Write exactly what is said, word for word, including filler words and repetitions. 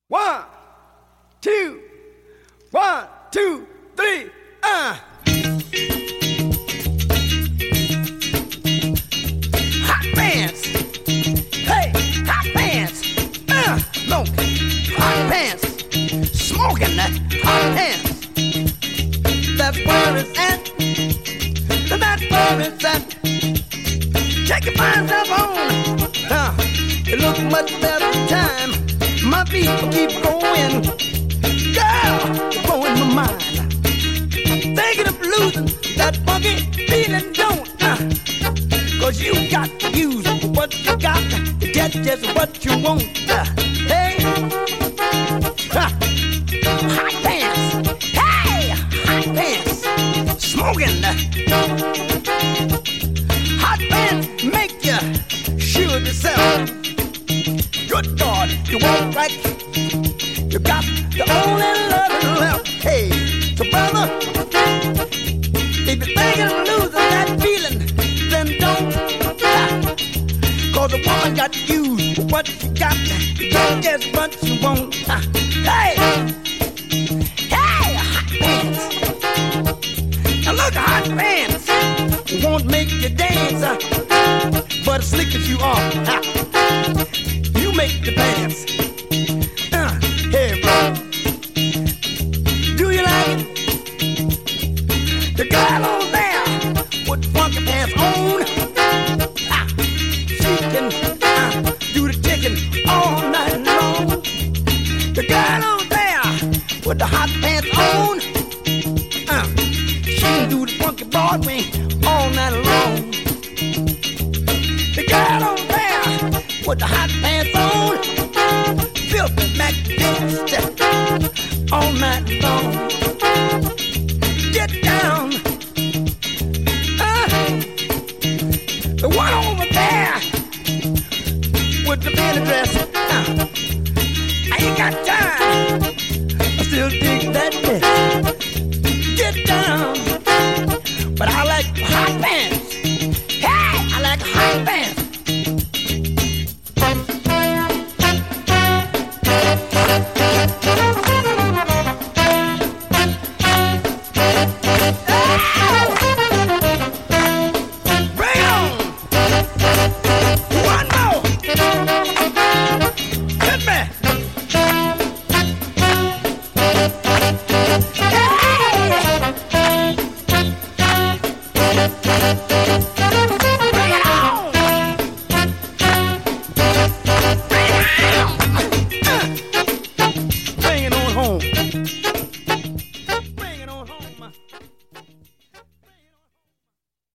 One, two, one, two, three, uh. Hot pants, hey, hot pants, uh, smoking, hot pants, smoking that hot pants. That's where it's at, that's where it's at. Check your mind up on, uh, it looks much better time. My feet will keep going, girl, you're blowing my mind. Thinking of losing that funky feeling, don't uh, cause you got to use what you got to get just what you want. Uh, hey, uh, hot pants, hey, hot pants, smoking. Hot pants make you sure yourself. Good God, you walk right, you got the only love left. Hey, so brother, if you're thinking of losing that feeling, then don't stop. Cause a woman got to use what you got, you don't get what you want. Uh, hey, hey, hot pants. Now look, hot pants won't make you dance, uh, but as slick as you are, uh, you make the pants. Uh, hey, bro, do you like it? The girl on there with the funky pants on, ah, she can uh, do the chicken all night long. The girl on there with the hot pants on, uh, she can do the funky Broadway all night long. The girl on there with the hot pants on, filthy magnificent all night long. Get down, uh, the one over there with the mini dress.